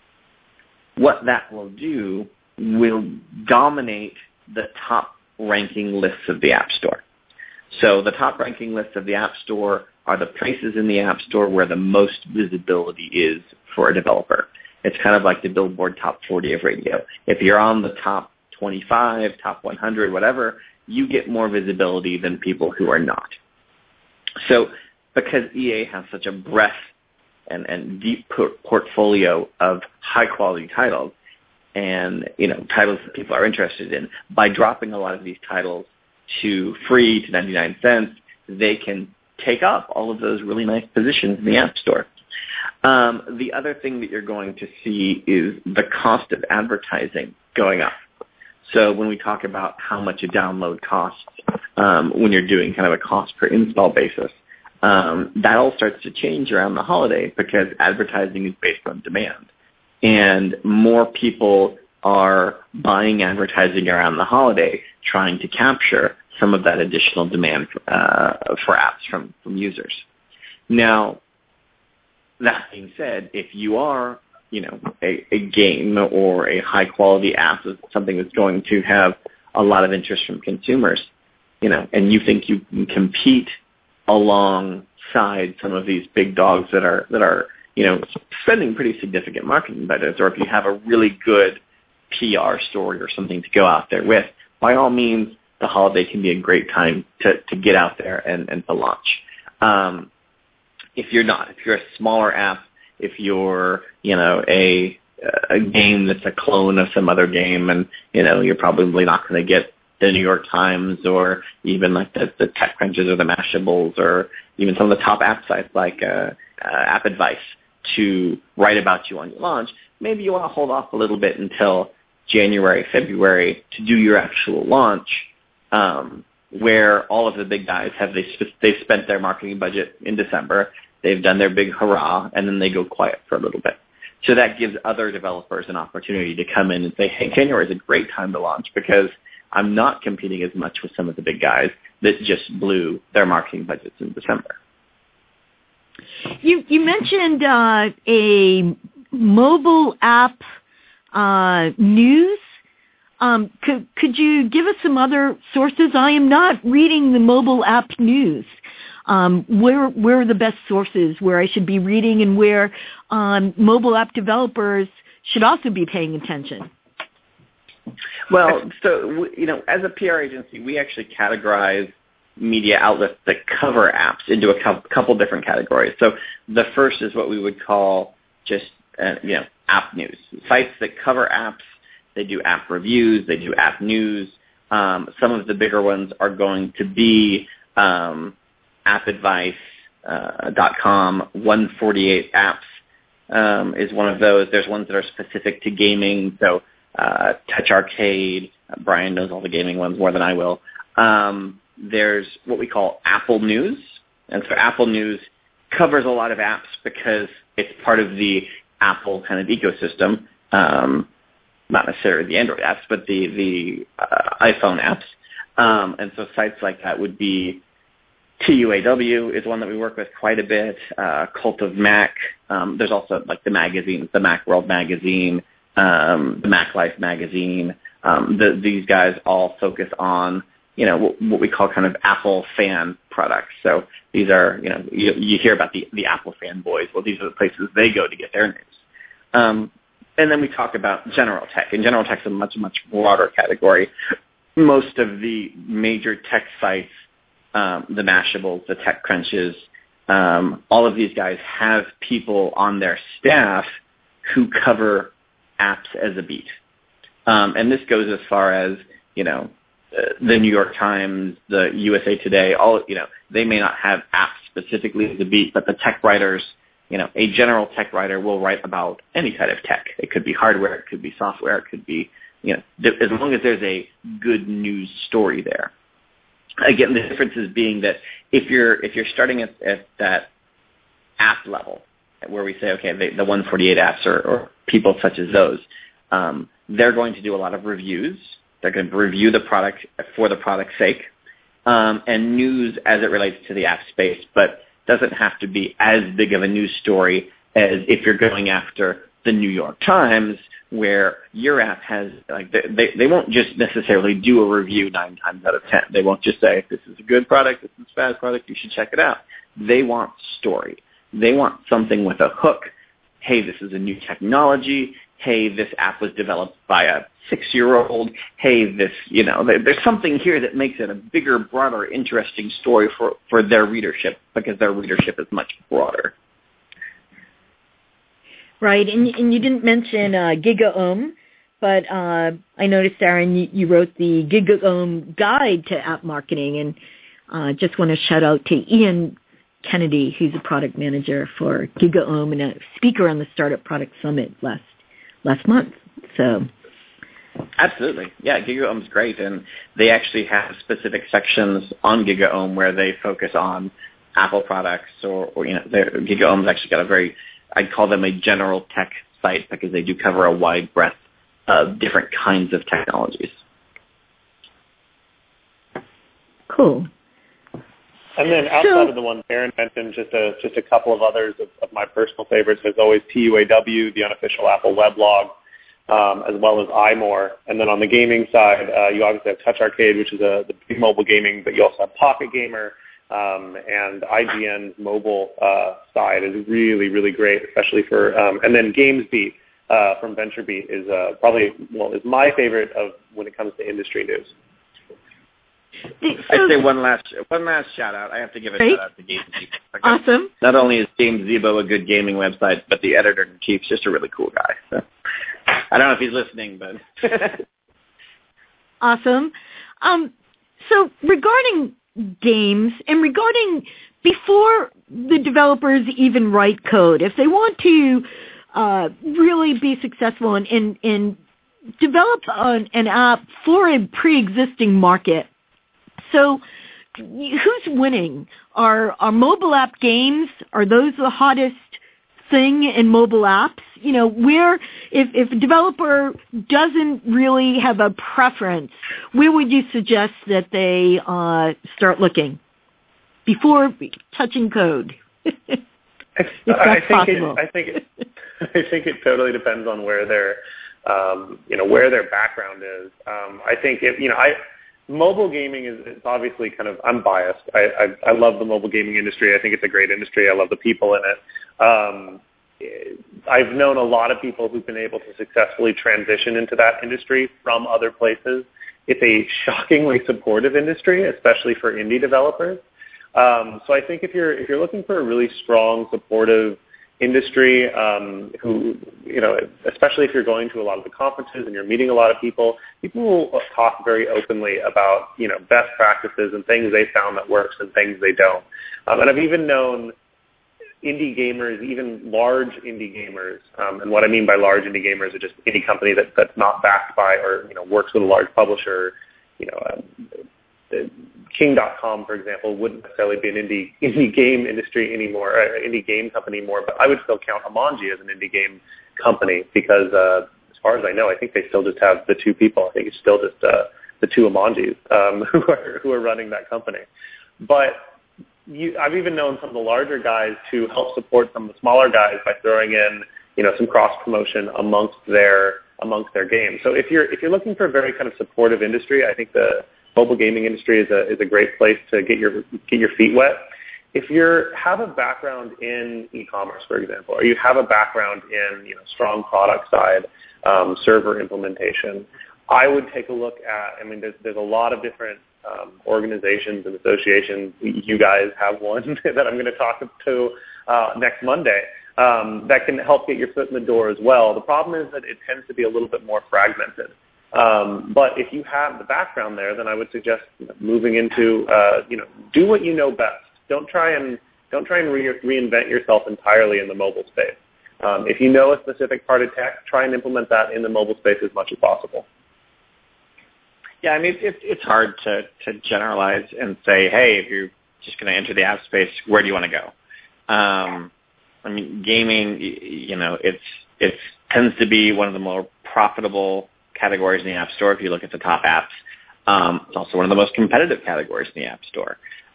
What that will do will dominate the top ranking lists of the App Store. So the top ranking lists of the App Store are the places in the App Store where the most visibility is for a developer. It's kind of like the Billboard Top 40 of radio. If you're on the top 25, top 100, whatever, you get more visibility than people who are not. So because EA has such a breadth and deep portfolio of high-quality titles and, titles that people are interested in, by dropping a lot of these titles to free, to 99 cents, they can take up all of those really nice positions in the App Store. The other thing that you're going to see is the cost of advertising going up. So when we talk about how much a download costs, when you're doing kind of a cost per install basis, that all starts to change around the holiday because advertising is based on demand. And more people are buying advertising around the holiday trying to capture some of that additional demand for apps from users. Now, that being said, if you are, a game or a high-quality app, something that's going to have a lot of interest from consumers, and you think you can compete alongside some of these big dogs that are spending pretty significant marketing budgets, or if you have a really good PR story or something to go out there with, by all means, the holiday can be a great time to get out there and to launch. If you're a smaller app, if you're, a game that's a clone of some other game, and, you're probably not going to get the New York Times or even like the TechCrunches or the Mashables or even some of the top app sites like App Advice to write about you on your launch, maybe you want to hold off a little bit until January, February to do your actual launch, where all of the big guys they've spent their marketing budget in December, they've done their big hurrah, and then they go quiet for a little bit. So that gives other developers an opportunity to come in and say, hey, January is a great time to launch because I'm not competing as much with some of the big guys that just blew their marketing budgets in December. You mentioned a mobile app news. Could you give us some other sources? I am not reading the mobile app news. Where are the best sources where I should be reading and where mobile app developers should also be paying attention? Well, so, as a PR agency, we actually categorize media outlets that cover apps into a couple different categories. So the first is what we would call just, app news. Sites that cover apps, they do app reviews, they do app news. Some of the bigger ones are going to be AppAdvice.com, 148 Apps is one of those. There's ones that are specific to gaming, so Touch Arcade. Brian knows all the gaming ones more than I will. There's what we call Apple News, and so Apple News covers a lot of apps because it's part of the Apple kind of ecosystem, not necessarily the Android apps, but the iPhone apps. And so sites like that would be TUAW is one that we work with quite a bit, Cult of Mac. There's also like the magazines, the Macworld magazine, the Mac Life magazine. These guys all focus on, what we call kind of Apple fan products. So these are, you hear about the Apple fanboys. Well, these are the places they go to get their news. And then we talk about general tech. And general tech is a much, much broader category. Most of the major tech sites, the Mashables, the TechCrunches, all of these guys have people on their staff who cover apps as a beat. And this goes as far as, the New York Times, the USA Today, all, they may not have apps specifically as a beat, but the tech writers, a general tech writer will write about any kind of tech. It could be hardware, it could be software, it could be, as long as there's a good news story there. Again, the difference is being that if you're starting at that app level, where we say, okay, the 148 apps or people such as those, they're going to do a lot of reviews. They're going to review the product for the product's sake, and news as it relates to the app space. But doesn't have to be as big of a news story as if you're going after the New York Times, where your app has, like, they won't just necessarily do a review 9 times out of 10. They won't just say, this is a good product, this is a bad product, you should check it out. They want story. They want something with a hook. Hey, this is a new technology. Hey, this app was developed by a 6-year-old. Hey, this, there's something here that makes it a bigger, broader, interesting story for their readership, because their readership is much broader. Right, and you didn't mention GigaOM, but I noticed, Aaron, you wrote the GigaOM Guide to App Marketing, and just want to shout out to Ian Kennedy, who's a product manager for GigaOM and a speaker on the Startup Product Summit last month. So, absolutely, yeah, GigaOM's great, and they actually have specific sections on GigaOM where they focus on Apple products, or GigaOM's actually got a very, I'd call them a general tech site, because they do cover a wide breadth of different kinds of technologies. Cool. And then outside of the ones Aaron mentioned, just a couple of others of my personal favorites. There's always TUAW, the unofficial Apple weblog, as well as iMore. And then on the gaming side, you obviously have Touch Arcade, which is the big mobile gaming, but you also have Pocket Gamer. And IGN's mobile side is really, really great, especially for, and then GamesBeat from VentureBeat is is my favorite of when it comes to industry news. I'd say one last shout out. I have to give a shout out to GamesZebo. Awesome. Not only is GamesZebo a good gaming website, but the editor-in-chief's just a really cool guy. So, I don't know if he's listening, but awesome. So regarding games, and regarding before the developers even write code, if they want to really be successful and develop an app for a pre-existing market, so who's winning? Are mobile app games, are those the hottest thing in mobile apps? Where, if a developer doesn't really have a preference, where would you suggest that they start looking before touching code? I think it totally depends on where their background is. I think mobile gaming is obviously kind of, I'm biased. I love the mobile gaming industry. I think it's a great industry. I love the people in it. I've known a lot of people who've been able to successfully transition into that industry from other places. It's a shockingly supportive industry, especially for indie developers. So I think if you're looking for a really strong, supportive industry, especially if you're going to a lot of the conferences and you're meeting a lot of people will talk very openly about, best practices and things they found that works and things they don't. And I've even known indie gamers, even large indie gamers, and what I mean by large indie gamers are just any company that's not backed by or works with a large publisher. King.com, for example, wouldn't necessarily be an indie game industry anymore, indie game company anymore, but I would still count Amanji as an indie game company because, as far as I know, I think they still just have the 2 people. I think it's still just the 2 Amanjis who are running that company. But I've even known some of the larger guys to help support some of the smaller guys by throwing in, some cross promotion amongst their games. So if you're looking for a very kind of supportive industry, I think the mobile gaming industry is a great place to get your feet wet. If you have a background in e-commerce, for example, or you have a background in strong product side, server implementation, I would take a look at. There's a lot of different organizations and associations. You guys have one that I'm going to talk to next Monday that can help get your foot in the door as well. The problem is that it tends to be a little bit more fragmented. But if you have the background there, then I would suggest moving into do what you know best. Don't try and reinvent yourself entirely in the mobile space. If you know a specific part of tech, try and implement that in the mobile space as much as possible. Yeah, it's hard to generalize and say, hey, if you're just going to enter the app space, where do you want to go? Gaming, it tends to be one of the more profitable categories in the App Store if you look at the top apps. It's also one of the most competitive categories in the App Store.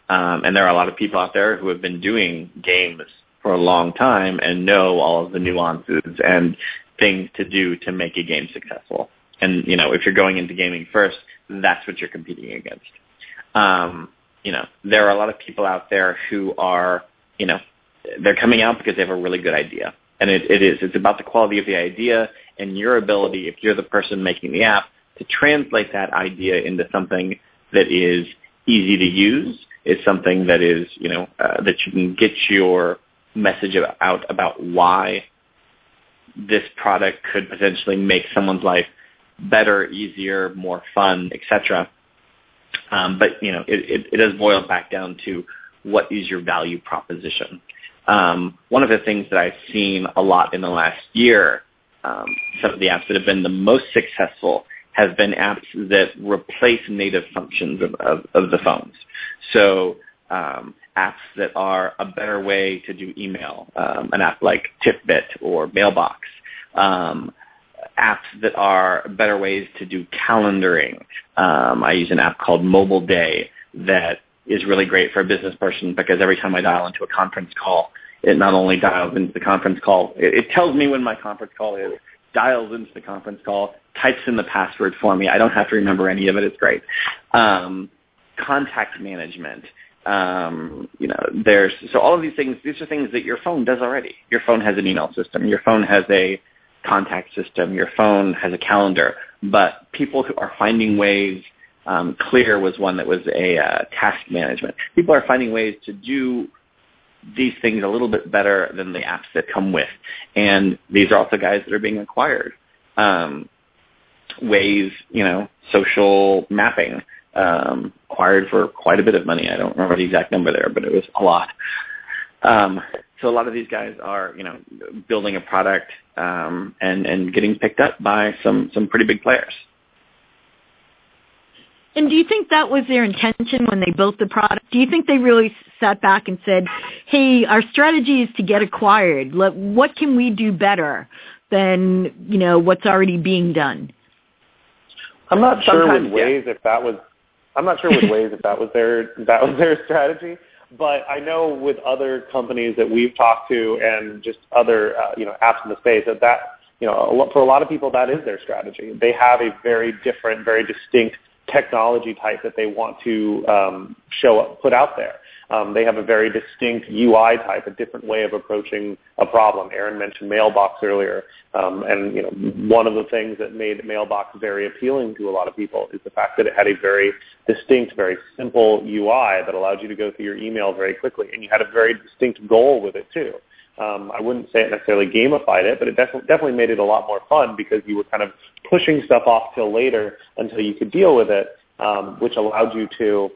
And there are a lot of people out there who have been doing games for a long time and know all of the nuances and things to do to make a game successful. And, if you're going into gaming first, that's what you're competing against. There are a lot of people out there who are, they're coming out because they have a really good idea. And it's about the quality of the idea and your ability, if you're the person making the app, to translate that idea into something that is easy to use, is something that is, that you can get your message out about why this product could potentially make someone's life better, easier, more fun, etc. But, it does boil back down to what is your value proposition. One of the things that I've seen a lot in the last year, some of the apps that have been the most successful have been apps that replace native functions of the phones. So apps that are a better way to do email, an app like TipBit or Mailbox, apps that are better ways to do calendaring. I use an app called Mobile Day that is really great for a business person because every time I dial into a conference call, it not only dials into the conference call, it tells me when my conference call is, dials into the conference call, types in the password for me. I don't have to remember any of it. It's great. Contact management. So all of these things, these are things that your phone does already. Your phone has an email system. Your phone has a contact system. Your phone has a calendar. But people who are finding ways, Clear was one that was a task management. People are finding ways to do these things a little bit better than the apps that come with. And these are also guys that are being acquired. Wave, social mapping, acquired for quite a bit of money. I don't remember the exact number there, but it was a lot. So a lot of these guys are, building a product and getting picked up by some pretty big players. And do you think that was their intention when they built the product? Do you think they really sat back and said, hey, our strategy is to get acquired. What can we do better than, what's already being done? I'm not sure with Waze if that was their strategy. But I know with other companies that we've talked to and just other apps in the space that for a lot of people that is their strategy. They have a very different, very distinct technology type that they want to put out there. They have a very distinct UI type, a different way of approaching a problem. Aaron mentioned Mailbox earlier, and one of the things that made Mailbox very appealing to a lot of people is the fact that it had a very distinct, very simple UI that allowed you to go through your email very quickly, and you had a very distinct goal with it too. I wouldn't say it necessarily gamified it, but it definitely made it a lot more fun because you were kind of pushing stuff off till later until you could deal with it, which allowed you to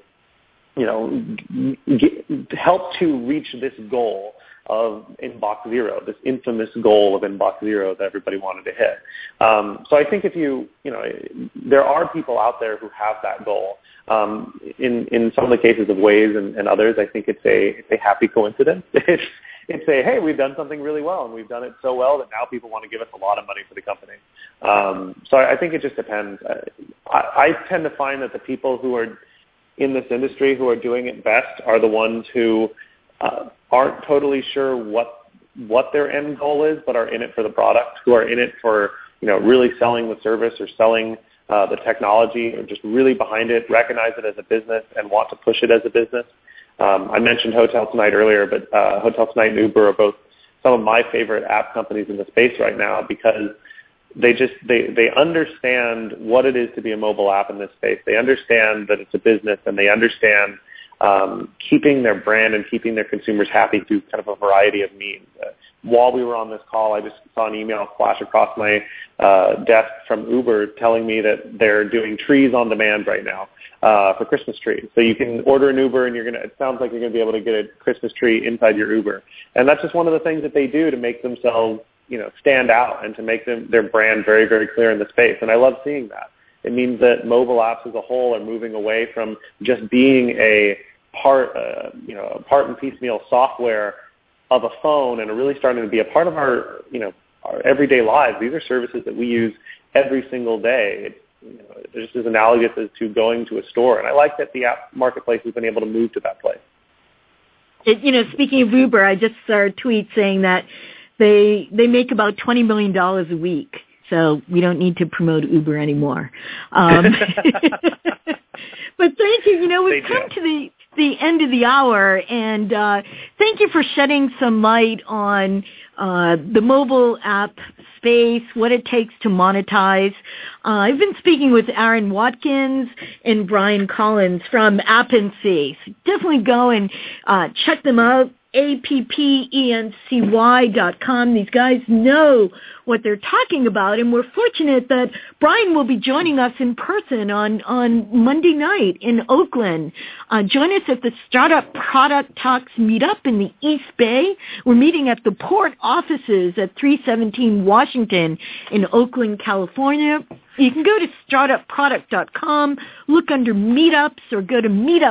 help to reach this goal of Inbox Zero, this infamous goal of Inbox Zero that everybody wanted to hit. So I think there are people out there who have that goal. In some of the cases of Waze and others, I think it's a happy coincidence. It's hey, we've done something really well, and we've done it so well that now people want to give us a lot of money for the company. So I think it just depends. I tend to find that the people who are in this industry who are doing it best are the ones who aren't totally sure what their end goal is, but are in it for the product, who are in it for really selling the service or selling the technology, or just really behind it, recognize it as a business and want to push it as a business. I mentioned Hotel Tonight earlier, but Hotel Tonight and Uber are both some of my favorite app companies in the space right now because they understand what it is to be a mobile app in this space. They understand that it's a business, and they understand keeping their brand and keeping their consumers happy through kind of a variety of means. While we were on this call, I just saw an email flash across my desk from Uber telling me that they're doing trees on demand right now for Christmas trees. So you can order an Uber, and it sounds like you're going to be able to get a Christmas tree inside your Uber. And that's just one of the things that they do to make themselves stand out and to make their brand very, very clear in the space. And I love seeing that. It means that mobile apps as a whole are moving away from just being a part and piecemeal software of a phone and are really starting to be a part of our everyday lives. These are services that we use every single day. This is analogous to going to a store, and I like that the app marketplace has been able to move to that place. Speaking of Uber, I just saw a tweet saying that they make about $20 million a week, so we don't need to promote Uber anymore. But thank you. We've come to the end of the hour, and thank you for shedding some light on the mobile app space, what it takes to monetize. I've been speaking with Aaron Watkins and Brian Collins from AppNC. So definitely go and check them out. APPENCY.com. These guys know what they're talking about, and we're fortunate that Brian will be joining us in person on Monday night in Oakland. Join us at the Startup Product Talks meetup in the East Bay. We're meeting at the port offices at 317 Washington in Oakland, California. You can go to startupproduct.com, look under meetups, or go to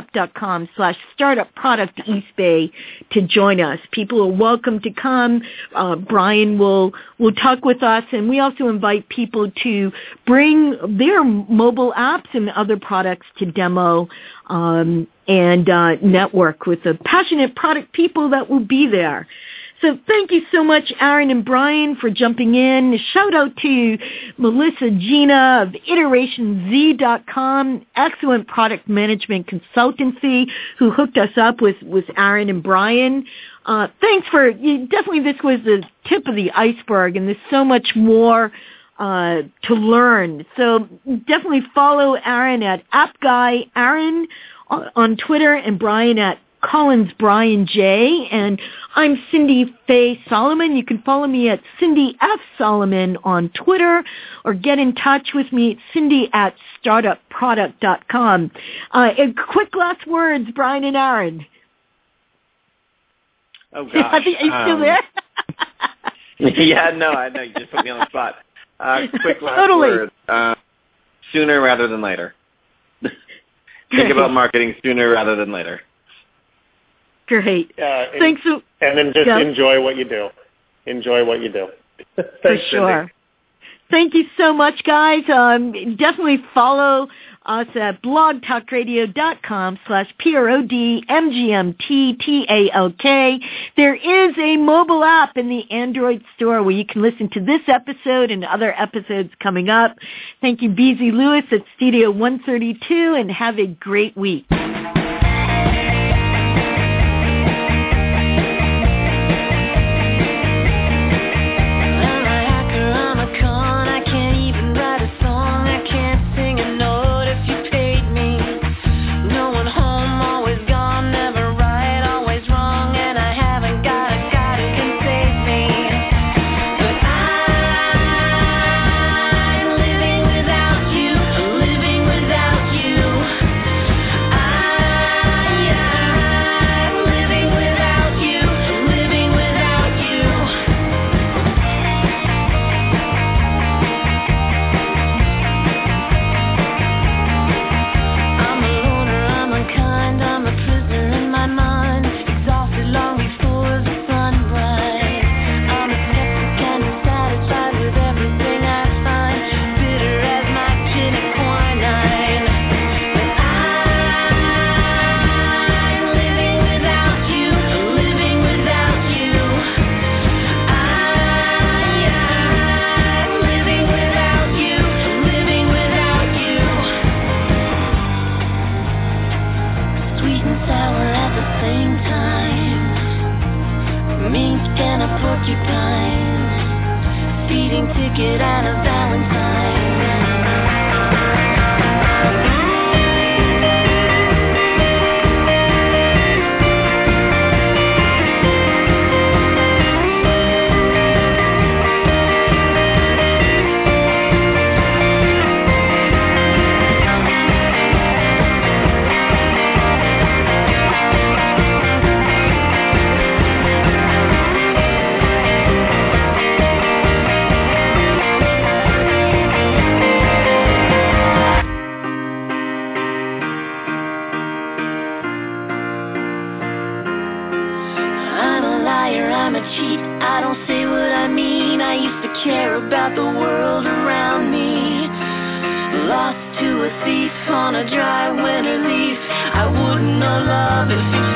meetup.com/startupproducteastbay to join us. People are welcome to come. Brian will talk with us, and we also invite people to bring their mobile apps and other products to demo and network with the passionate product people that will be there. So thank you so much, Aaron and Brian, for jumping in. A shout out to Melissa Gina of IterationZ.com, excellent product management consultancy, who hooked us up with Aaron and Brian. Thanks definitely this was the tip of the iceberg, and there's so much more to learn. So definitely follow Aaron at AppGuyAaron on Twitter, and Brian at Collins Brian J. And I'm Cindy Faye Solomon. You can follow me at Cindy F. Solomon on Twitter, or get in touch with me at cindy@startupproduct.com. Quick last words, Brian and Aaron. Oh, gosh. Are you still there? Yeah, no, I know. You just put me on the spot. Quick last words. Sooner rather than later. Think about marketing sooner rather than later. Great. Thanks. And then just enjoy what you do. Enjoy what you do. Thanks, for sure. Cindy. Thank you so much, guys. Definitely follow us at blogtalkradio.com/PRODMGMTTALK. There is a mobile app in the Android store where you can listen to this episode and other episodes coming up. Thank you, BZ Lewis at Studio 132, and have a great week. Speeding ticket and a Valentine. Care about the world around me. lost to a thief on a dry winter leaf. I wouldn't know love if you